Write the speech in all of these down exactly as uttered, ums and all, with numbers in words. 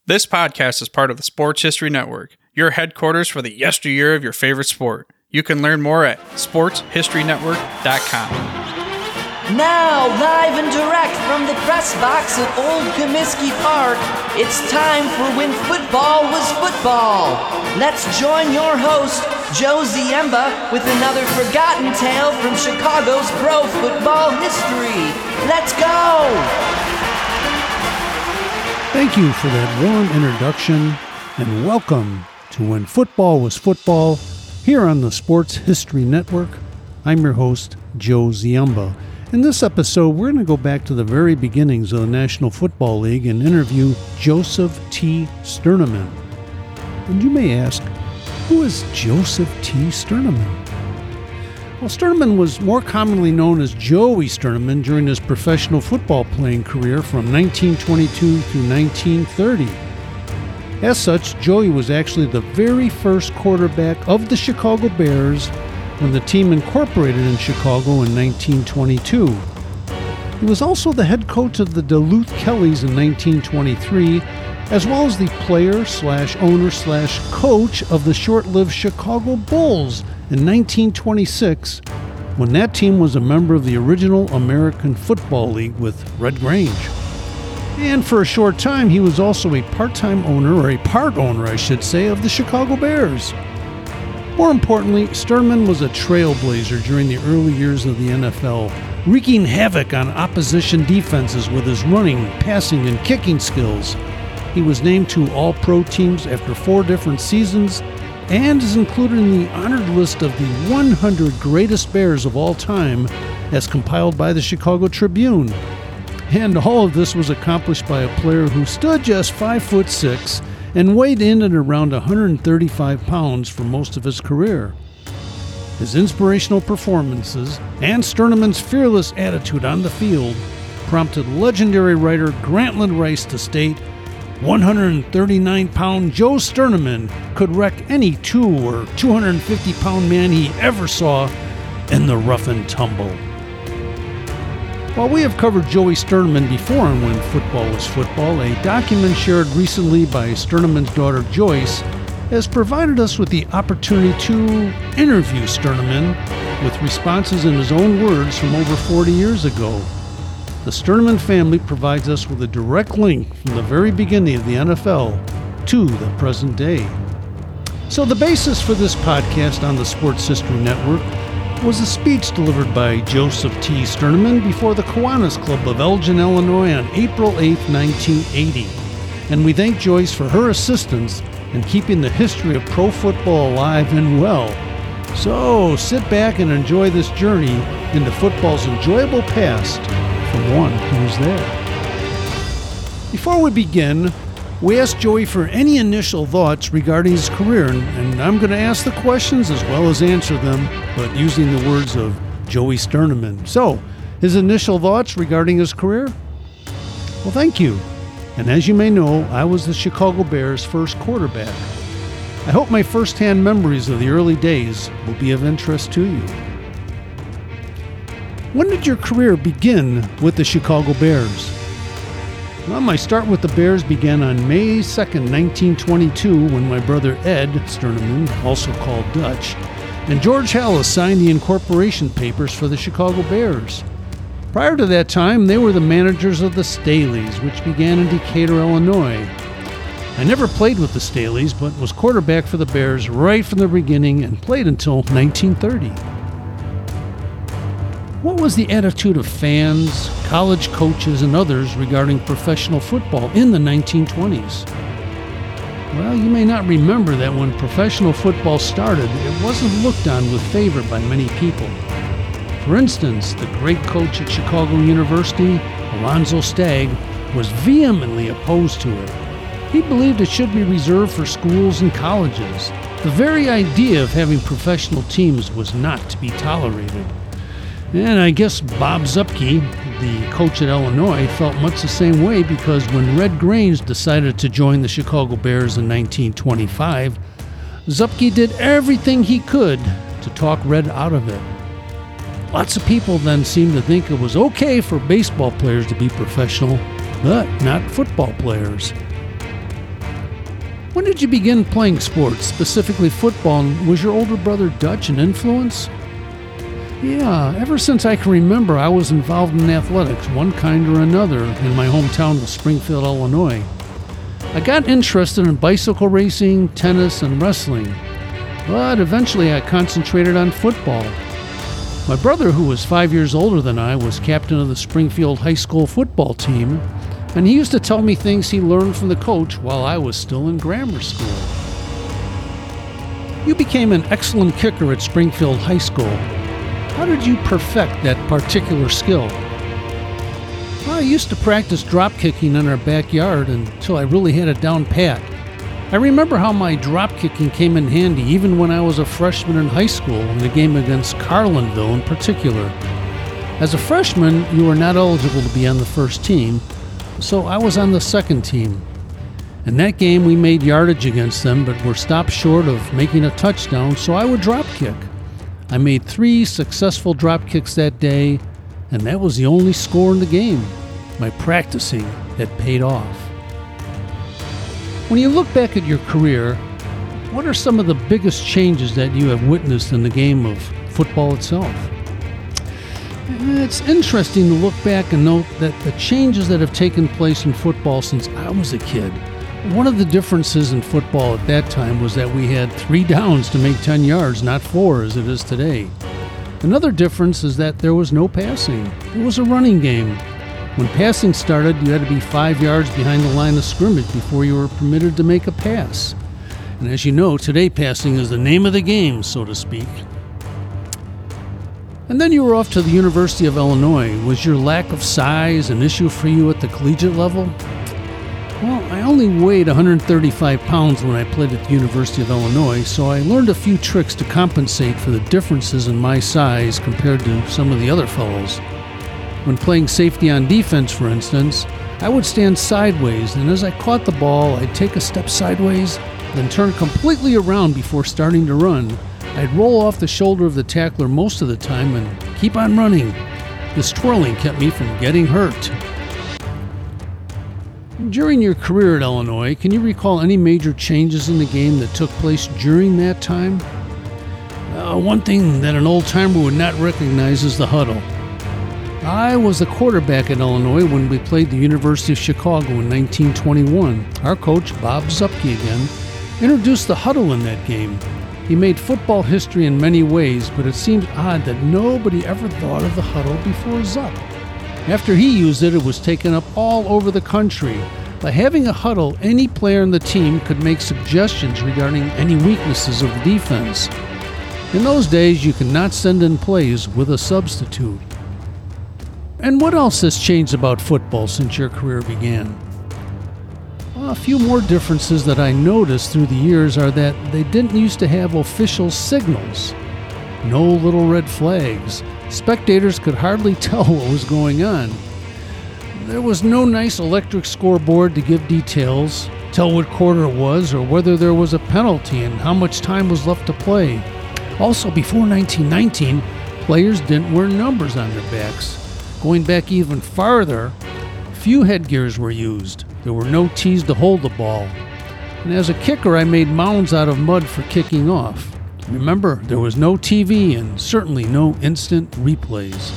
This podcast is part of the Sports History Network, your headquarters for the yesteryear of your favorite sport. You can learn more at sports history network dot com. Now, live and direct from the press box at Old Comiskey Park, it's time for When Football Was Football. Let's join your host, Joe Ziemba, with another forgotten tale from Chicago's pro football history. Let's go! Thank you for that warm introduction, and welcome to When Football Was Football here on the Sports History Network. I'm your host, Joe Ziemba. In this episode, we're going to go back to the very beginnings of the National Football League and interview Joseph T. Sternaman. And you may ask, who is Joseph T. Sternaman? Well, Sternaman was more commonly known as Joey Sternaman during his professional football playing career from nineteen twenty-two through nineteen thirty. As such, Joey was actually the very first quarterback of the Chicago Bears when the team incorporated in Chicago in nineteen twenty-two. He was also the head coach of the Duluth Kellys in nineteen twenty-three, as well as the player slash owner slash coach of the short-lived Chicago Bulls in nineteen twenty-six, when that team was a member of the original American Football League with Red Grange. And for a short time, he was also a part-time owner, or a part owner, I should say, of the Chicago Bears. More importantly, Sternaman was a trailblazer during the early years of the N F L, wreaking havoc on opposition defenses with his running, passing, and kicking skills. He was named to All-Pro teams after four different seasons and is included in the honored list of the one hundred greatest Bears of all time as compiled by the Chicago Tribune. And all of this was accomplished by a player who stood just five foot six and weighed in at around one hundred thirty-five pounds for most of his career. His inspirational performances and Sternaman's fearless attitude on the field prompted legendary writer Grantland Rice to state, one hundred thirty-nine pound Joe Sternaman could wreck any two or two hundred fifty pound man he ever saw in the rough and tumble. While we have covered Joey Sternaman before on When Football Was Football, a document shared recently by Sternaman's daughter Joyce has provided us with the opportunity to interview Sternaman with responses in his own words from over forty years ago. The Sternaman family provides us with a direct link from the very beginning of the N F L to the present day. So the basis for this podcast on the Sports History Network was a speech delivered by Joseph T. Sternaman before the Kiwanis Club of Elgin, Illinois on April eighth, nineteen eighty. And we thank Joyce for her assistance in keeping the history of pro football alive and well. So sit back and enjoy this journey into football's enjoyable past from one who was there. Before we begin, we asked Joey for any initial thoughts regarding his career, and, and I'm going to ask the questions as well as answer them, but using the words of Joey Sternaman. So, his initial thoughts regarding his career? Well, thank you. And as you may know, I was the Chicago Bears' first quarterback. I hope my first-hand memories of the early days will be of interest to you. When did your career begin with the Chicago Bears? Well, my start with the Bears began on May second, nineteen twenty-two, when my brother Ed Sternaman, also called Dutch, and George Halas signed the incorporation papers for the Chicago Bears. Prior to that time, they were the managers of the Staleys, which began in Decatur, Illinois. I never played with the Staleys, but was quarterback for the Bears right from the beginning and played until nineteen thirty. What was the attitude of fans, college coaches, and others regarding professional football in the nineteen twenties? Well, you may not remember that when professional football started, it wasn't looked on with favor by many people. For instance, the great coach at Chicago University, Alonzo Stagg, was vehemently opposed to it. He believed it should be reserved for schools and colleges. The very idea of having professional teams was not to be tolerated. And I guess Bob Zuppke, the coach at Illinois, felt much the same way, because when Red Grange decided to join the Chicago Bears in nineteen twenty-five, Zuppke did everything he could to talk Red out of it. Lots of people then seemed to think it was okay for baseball players to be professional, but not football players. When did you begin playing sports, specifically football, and was your older brother Dutch an influence? Yeah, ever since I can remember, I was involved in athletics, one kind or another, in my hometown of Springfield, Illinois. I got interested in bicycle racing, tennis, and wrestling, but eventually I concentrated on football. My brother, who was five years older than I, was captain of the Springfield High School football team, and he used to tell me things he learned from the coach while I was still in grammar school. You became an excellent kicker at Springfield High School. How did you perfect that particular skill? Well, I used to practice drop kicking in our backyard until I really had it down pat. I remember how my drop kicking came in handy even when I was a freshman in high school in a game against Carlinville in particular. As a freshman, you were not eligible to be on the first team, so I was on the second team. In that game, we made yardage against them, but were stopped short of making a touchdown, so I would drop kick. I made three successful drop kicks that day, and that was the only score in the game. My practicing had paid off. When you look back at your career, what are some of the biggest changes that you have witnessed in the game of football itself? It's interesting to look back and note that the changes that have taken place in football since I was a kid. One of the differences in football at that time was that we had three downs to make ten yards, not four as it is today. Another difference is that there was no passing. It was a running game. When passing started, you had to be five yards behind the line of scrimmage before you were permitted to make a pass. And as you know, today passing is the name of the game, so to speak. And then you were off to the University of Illinois. Was your lack of size an issue for you at the collegiate level? Well, I only weighed one hundred thirty-five pounds when I played at the University of Illinois, so I learned a few tricks to compensate for the differences in my size compared to some of the other fellows. When playing safety on defense, for instance, I would stand sideways, and as I caught the ball, I'd take a step sideways, then turn completely around before starting to run. I'd roll off the shoulder of the tackler most of the time and keep on running. This twirling kept me from getting hurt. During your career at Illinois, can you recall any major changes in the game that took place during that time? Uh, one thing that an old-timer would not recognize is the huddle. I was the quarterback at Illinois when we played the University of Chicago in nineteen twenty-one. Our coach, Bob Zupke again, introduced the huddle in that game. He made football history in many ways, but it seems odd that nobody ever thought of the huddle before Zup. After he used it, it was taken up all over the country. By having a huddle, any player on the team could make suggestions regarding any weaknesses of the defense. In those days, you could not send in plays with a substitute. And what else has changed about football since your career began? Well, a few more differences that I noticed through the years are that they didn't used to have official signals. No little red flags. Spectators could hardly tell what was going on. There was no nice electric scoreboard to give details, tell what quarter it was, or whether there was a penalty and how much time was left to play. Also, before nineteen nineteen, players didn't wear numbers on their backs. Going back even farther, few headgears were used. There were no tees to hold the ball. And as a kicker, I made mounds out of mud for kicking off. Remember, there was no T V and certainly no instant replays.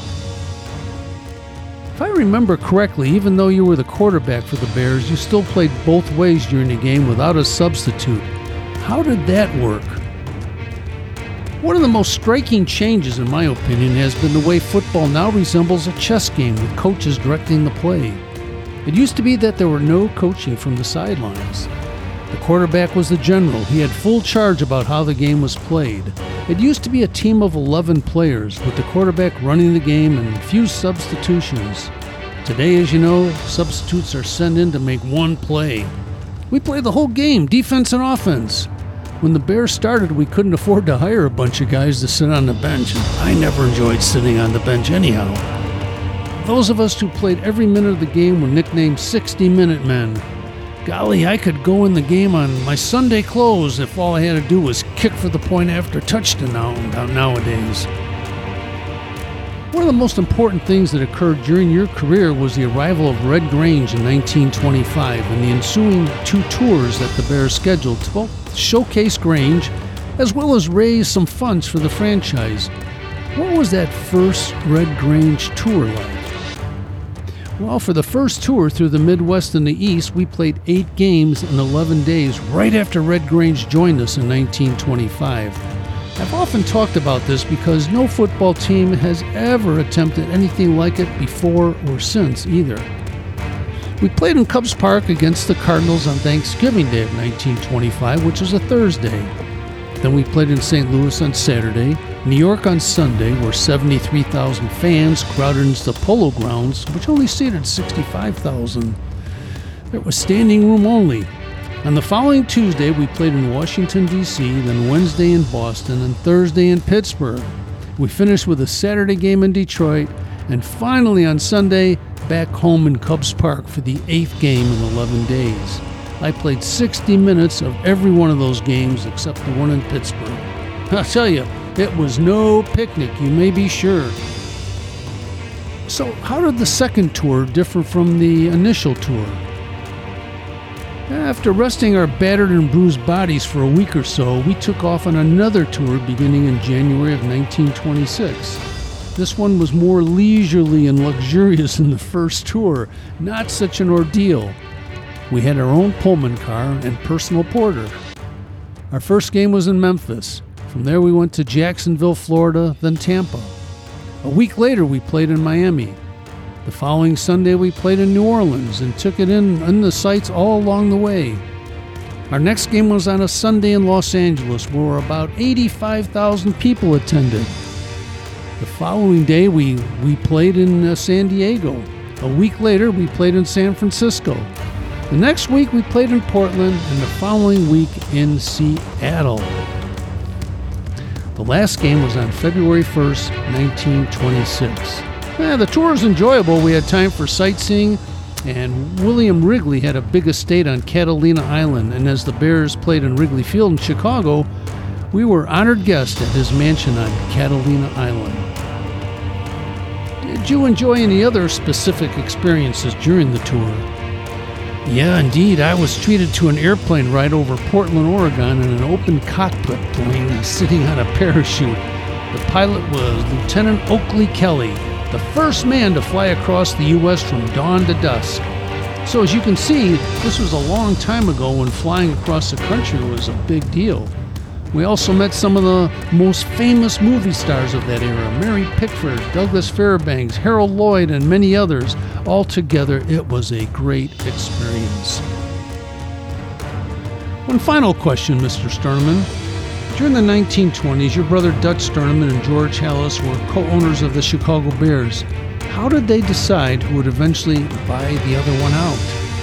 If I remember correctly, even though you were the quarterback for the Bears, you still played both ways during the game without a substitute. How did that work? One of the most striking changes, in my opinion, has been the way football now resembles a chess game with coaches directing the play. It used to be that there were no coaching from the sidelines. The quarterback was the general. He had full charge about how the game was played. It used to be a team of eleven players, with the quarterback running the game and few substitutions. Today, as you know, substitutes are sent in to make one play. We play the whole game, defense and offense. When the Bears started, we couldn't afford to hire a bunch of guys to sit on the bench, and I never enjoyed sitting on the bench anyhow. Those of us who played every minute of the game were nicknamed sixty-minute men. Golly, I could go in the game on my Sunday clothes if all I had to do was kick for the point after touchdown nowadays. One of the most important things that occurred during your career was the arrival of Red Grange in nineteen twenty-five and the ensuing two tours that the Bears scheduled to both showcase Grange as well as raise some funds for the franchise. What was that first Red Grange tour like? Well, for the first tour through the Midwest and the East, we played eight games in eleven days right after Red Grange joined us in nineteen twenty-five. I've often talked about this because no football team has ever attempted anything like it before or since either. We played in Cubs Park against the Cardinals on Thanksgiving Day of nineteen twenty-five, which was a Thursday. Then we played in Saint Louis on Saturday, New York on Sunday, where seventy-three thousand fans crowded into the Polo Grounds, which only seated sixty-five thousand. There was standing room only. On the following Tuesday, we played in Washington, D C, then Wednesday in Boston, and Thursday in Pittsburgh. We finished with a Saturday game in Detroit, and finally on Sunday, back home in Cubs Park for the eighth game in eleven days. I played sixty minutes of every one of those games except the one in Pittsburgh. I'll tell you, it was no picnic, you may be sure. So how did the second tour differ from the initial tour? After resting our battered and bruised bodies for a week or so, we took off on another tour beginning in January of nineteen twenty-six. This one was more leisurely and luxurious than the first tour, not such an ordeal. We had our own Pullman car and personal porter. Our first game was in Memphis. From there we went to Jacksonville, Florida, then Tampa. A week later we played in Miami. The following Sunday we played in New Orleans and took it in in the sights all along the way. Our next game was on a Sunday in Los Angeles where about eighty-five thousand people attended. The following day we, we played in uh, San Diego. A week later we played in San Francisco. The next week we played in Portland and the following week in Seattle. The last game was on February first, nineteen twenty-six. Eh, the tour was enjoyable. We had time for sightseeing, and William Wrigley had a big estate on Catalina Island, and as the Bears played in Wrigley Field in Chicago, we were honored guests at his mansion on Catalina Island. Did you enjoy any other specific experiences during the tour? Yeah, indeed. I was treated to an airplane ride over Portland, Oregon in an open cockpit plane sitting on a parachute. The pilot was Lieutenant Oakley Kelly, the first man to fly across the U S from dawn to dusk. So as you can see, this was a long time ago when flying across the country was a big deal. We also met some of the most famous movie stars of that era, Mary Pickford, Douglas Fairbanks, Harold Lloyd, and many others. Altogether, it was a great experience. One final question, Mister Sterneman. During the nineteen twenties, your brother Dutch Sterneman and George Halas were co-owners of the Chicago Bears. How did they decide who would eventually buy the other one out?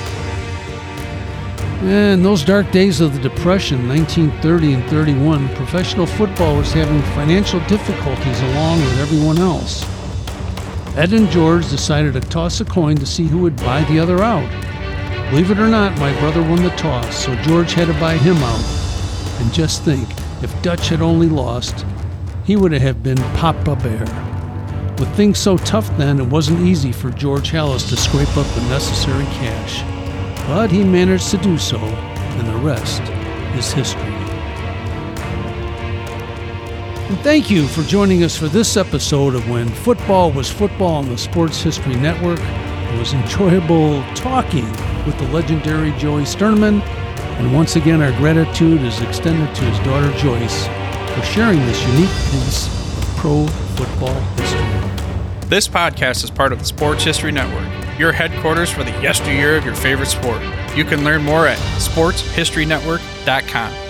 In those dark days of the Depression, nineteen thirty and thirty-one, professional football was having financial difficulties along with everyone else. Ed and George decided to toss a coin to see who would buy the other out. Believe it or not, my brother won the toss, so George had to buy him out. And just think, if Dutch had only lost, he would have been Papa Bear. With things so tough then, it wasn't easy for George Halas to scrape up the necessary cash. But he managed to do so, and the rest is history. And thank you for joining us for this episode of When Football Was Football on the Sports History Network. It was enjoyable talking with the legendary Joey Sterneman, and once again our gratitude is extended to his daughter Joyce for sharing this unique piece of pro football history. This podcast is part of the Sports History Network, your headquarters for the yesteryear of your favorite sport. You can learn more at sports history network dot com.